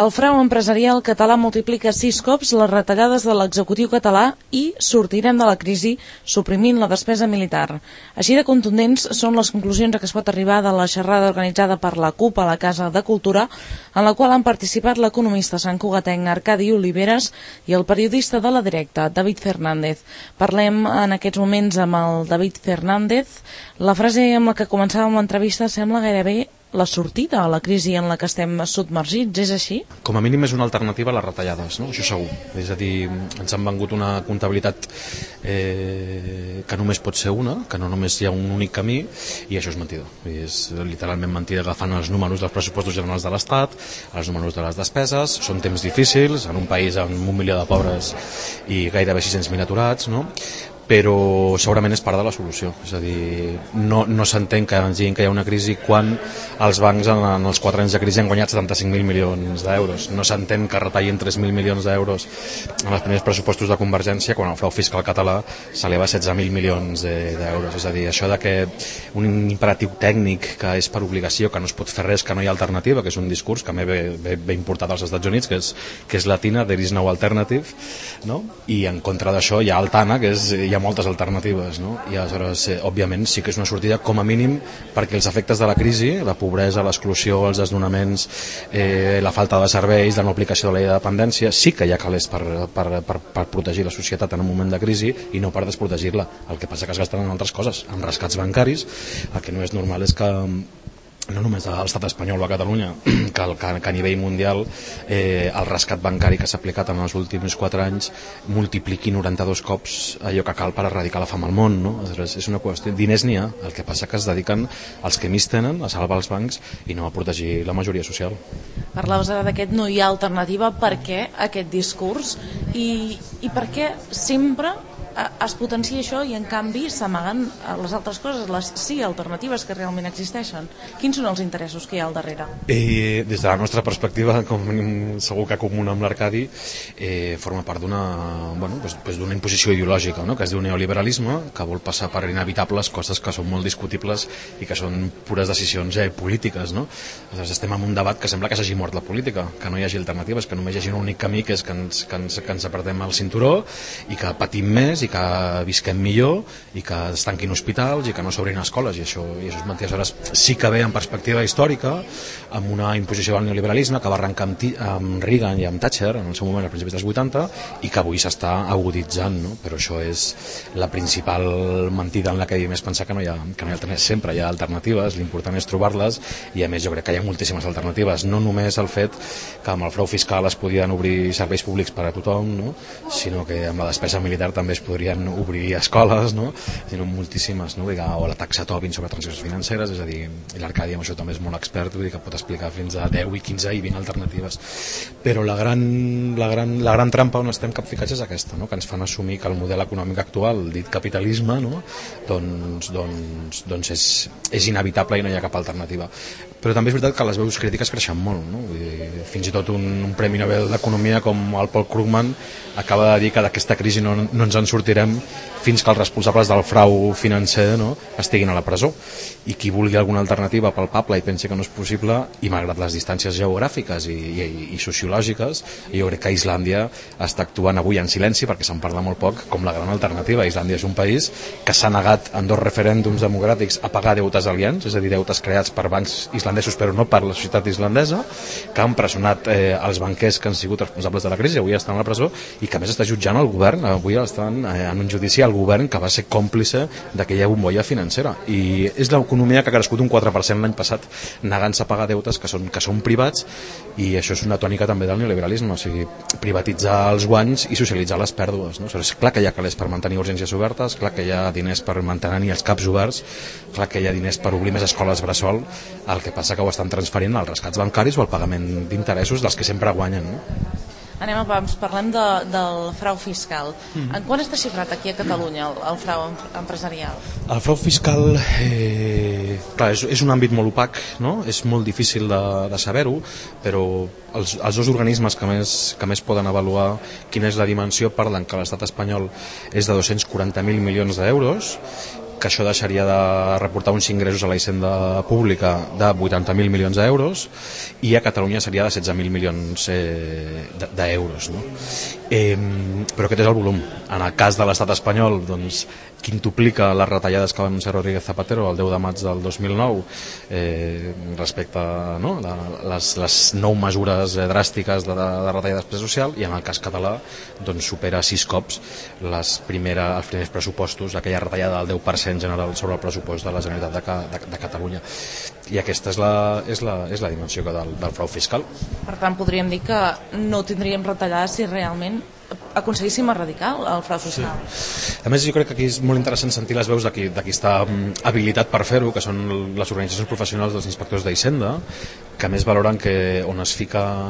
El frau empresarial català multiplica 6 cops les retallades de l'executiu català i sortirem de la crisi suprimint la despesa militar. Així de contundents són les conclusions a què es pot arribar de la xerrada organitzada per la CUP a la Casa de Cultura, en la qual han participat l'economista santcugatenc Arcadi Oliveres i el periodista de La Directa, David Fernández. Parlem en aquests moments amb el David Fernández. La frase amb la que començàvem l'entrevista sembla gairebé la sortida a la crisi en la que estem submergits, és així? Com a mínim és una alternativa a les retallades, no? Això segur. És a dir, ens han vengut una comptabilitat que només pot ser una, que no només hi ha un únic camí, i això és mentida. És literalment mentida agafant els números dels pressupostos generals de l'Estat, els números de les despeses. Són temps difícils, en un país amb 1 milió de pobres i gairebé 600.000 aturats, no? Però segurament és part de la solució. És a dir, no s'entén que ens diguin que hi ha una crisi quan els bancs en els 4 anys de crisi han guanyat 75.000 milions d'euros. No s'entén que retallin 3.000 milions d'euros en els primers pressupostos de Convergència quan el frau fiscal català s'eleva a 16.000 milions d'euros. És a dir, això de que un imperatiu tècnic que és per obligació, que no es pot fer res, que no hi ha alternativa, que és un discurs que ve importat als Estats Units, que és latina, there is no alternative, no? I en contra d'això hi ha Altana, que hi ha moltes alternatives, no? I aleshores, òbviament, sí que és una sortida com a mínim perquè els efectes de la crisi, la pobresa, l'exclusió, els desnonaments, la falta de serveis, la no aplicació de la llei de dependència, sí que hi ha calés per protegir la societat en un moment de crisi i no per desprotegir-la. El que passa que es gasten en altres coses, en rescats bancaris. El que no és normal és que no només a l'estat espanyol o a Catalunya, que a nivell mundial el rescat bancari que s'ha aplicat en els últims 4 anys multipliqui 92 cops allò que cal per erradicar la fam al món, no? És una qüestió, diners n'hi ha, el que passa que es dediquen els que més tenen a salvar els bancs i no a protegir la majoria social. Parlaves ara d'aquest no hi ha alternativa. Per què aquest discurs i per què sempre es potencia això i en canvi s'amaguen les altres coses, les sí alternatives que realment existeixen? Quins són els interessos que hi ha al darrere? Des de la nostra perspectiva, com segur que comuna amb l'Arcadi, forma part d'una imposició ideològica, no? Que es diu neoliberalisme, que vol passar per inevitables coses que són molt discutibles i que són pures decisions polítiques, no? Aleshores estem en un debat que sembla que s'hagi mort la política, que no hi hagi alternatives, que només hi hagi un únic camí, que és que ens apretem el cinturó i que patim més i que visquem millor i que es tanquin hospitals i que no s'obrin escoles, i això és mentida. Aleshores sí que ve en perspectiva històrica amb una imposició del neoliberalisme que va arrencar amb Reagan i amb Thatcher en el seu moment, als principis dels 80, i que avui s'està aguditzant, no? Però això és la principal mentida en la que més pensar que no hi ha alternatives. Sempre hi ha alternatives, l'important és trobar-les, i a més jo crec que hi ha moltíssimes alternatives, no només el fet que amb el frau fiscal es podien obrir serveis públics per a tothom, no? Sinó que amb la despesa militar també es podrien obrir escoles, no? Sinó moltíssimes, no? O la taxa Tobin sobre transaccions financeres, és a dir, l'Arcadi amb això també és molt expert, vull dir que pot explicar fins a 10 i 15 i 20 alternatives. Però la gran trampa on estem capficats és aquesta, no? Que ens fan assumir que el model econòmic actual, dit capitalisme, no? doncs és inevitable i no hi ha cap alternativa. Però també és veritat que les veus crítiques creixen molt, no? Vull dir, fins i tot un Premi Nobel d'Economia com el Paul Krugman acaba de dir que d'aquesta crisi no ens en sortirem fins que els responsables del frau financer, no, estiguin a la presó, i qui vulgui alguna alternativa palpable i pensi que no és possible, i malgrat les distàncies geogràfiques i sociològiques, jo crec que Islàndia està actuant avui en silenci perquè se'n parla molt poc com la gran alternativa. Islàndia és un país que s'ha negat en 2 referèndums democràtics a pagar deutes aliens, és a dir, deutes creats per bancs islandesos però no per la societat islandesa, que han pressionat els banquers que han sigut responsables de la crisi, avui estan a la presó, i que a més està jutjant el govern, avui estan en un judici al govern que va ser còmplice d'aquella bombolla financera. I és l'economia que ha crescut un 4% l'any passat, negant-se a pagar deutes que són privats, i això és una tònica també del neoliberalisme, o sigui, privatitzar els guanys i socialitzar les pèrdues, no? És clar que hi ha calés per mantenir urgències obertes, clar que hi ha diners per mantenir els CAPs oberts, clar que hi ha diners per obrir més escoles bressol, el que passa que ho estan transferint als rescats bancaris o al pagament d'interessos dels que sempre guanyen, no? Anem a pams, parlem del frau fiscal. En quan està xifrat aquí a Catalunya el frau empresarial? El frau fiscal clar, és un àmbit molt opac, no? És molt difícil de saber-ho, però els 2 organismes que més poden avaluar quina és la dimensió parlen que l'estat espanyol és de 240.000 milions d'euros que això deixaria de reportar uns ingressos a la hisenda pública de 80.000 milions d'euros i a Catalunya seria de 16.000 milions d'euros, no? Però aquest és el volum. En el cas de l'estat espanyol, doncs, quintuplica les retallades que va anunciar Rodríguez Zapatero el 10 de maig del 2009 respecte a les 9 mesures dràstiques de retallada de despesa social, i en el cas català doncs, supera 6 cops els primers pressupostos, aquella retallada del 10% general sobre el pressupost de la Generalitat de Catalunya. I aquesta és la dimensió del frau fiscal. Per tant, podríem dir que no tindríem retallades si realment aconseguíssim erradicar el frau fiscal. Sí. A més, jo crec que aquí és molt interessant sentir les veus de qui està habilitat per fer-ho, que són les organitzacions professionals dels inspectors d'Hisenda, que a més valoren que on ens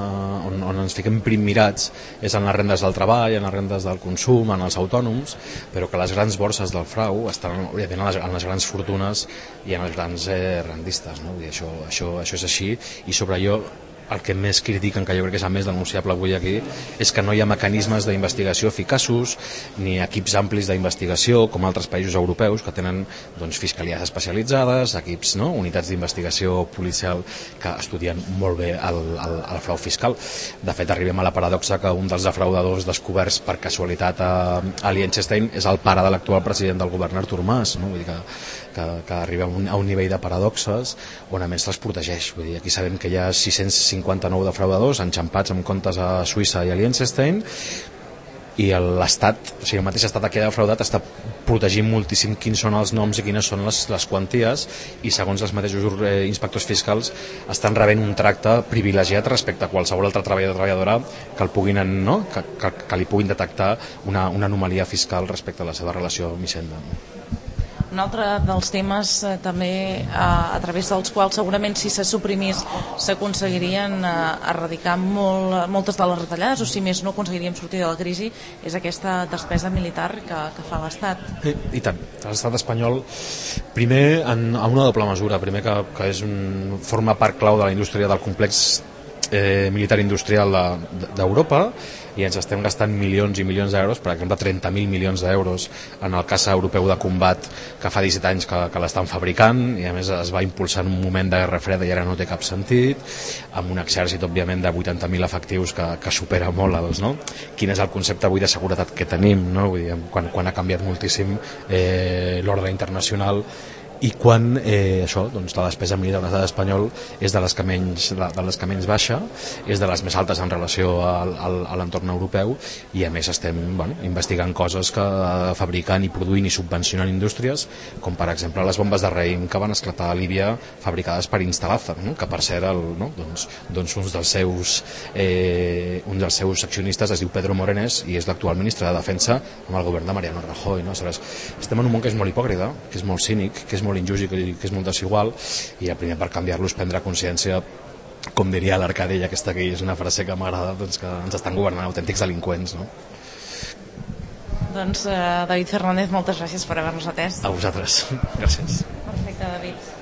fiquem prim mirats és en les rendes del treball, en les rendes del consum, en els autònoms, però que les grans borses del frau estan en les grans fortunes i en els grans rendistes, no? Vull dir, això és així, i sobre allò el que més critiquen, que jo crec que és el més denunciable avui aquí, és que no hi ha mecanismes d'investigació eficaços ni equips amplis d'investigació com altres països europeus que tenen doncs, fiscalies especialitzades, equips, no? Unitats d'investigació policial que estudien molt bé el frau fiscal. De fet, arribem a la paradoxa que un dels defraudadors descoberts per casualitat a Liechtenstein és el pare de l'actual president del govern, Artur Mas, no? Vull dir que arriba a un nivell de paradoxes on a més se'ls protegeix. Vull dir, aquí sabem que hi ha 659 defraudadors enxampats amb comptes a Suïssa i a Liechtenstein, i l'Estat, o sigui, el mateix Estat que ha defraudat està protegint moltíssim quins són els noms i quines són les quanties, i segons els mateixos inspectors fiscals estan rebent un tracte privilegiat respecte a qualsevol altre treballador o treballadora que el puguin, no? que li puguin detectar una anomalia fiscal respecte a la seva relació amb Hisenda. Un altre dels temes també a través dels quals segurament si se suprimís s'aconseguirien erradicar moltes de les retallades, o si més no aconseguiríem sortir de la crisi, és aquesta despesa militar que fa l'Estat. I tant, l'estat espanyol primer en una doble mesura, primer que forma part clau de la indústria del complex militar industrial d'Europa, i ens estem gastant milions i milions d'euros, per exemple 30.000 milions d'euros en el caça europeu de combat que fa 17 anys que l'estan fabricant, i a més es va impulsar en un moment de guerra freda i ara no té cap sentit, amb un exèrcit òbviament de 80.000 efectius que supera molt els, no? Quin és el concepte avui de seguretat que tenim, no? Vull dir, quan ha canviat moltíssim l'ordre internacional, i quan això, doncs, la despesa militar de l'estat espanyol és de les que menys baixa, és de les més altes en relació a l'entorn europeu, i a més estem investigant coses que fabricant i produint i subvencionant indústries, com per exemple les bombes de raïm que van esclatar a Líbia fabricades per Instalazar, no? Que per cert doncs un dels seus accionistes es diu Pedro Morenes i és l'actual ministre de Defensa amb el govern de Mariano Rajoy, no? Estem en un món que és molt hipòcrita, que és molt cínic, que és molt injust i que és molt desigual, i el primer per canviar-lo és prendre consciència, com diria l'Arcadell, aquesta que és una frase que m'agrada, doncs que ens estan governant autèntics delinqüents, no? Doncs David Fernández, moltes gràcies per haver-nos atès. A vosaltres, gràcies. Perfecte, David.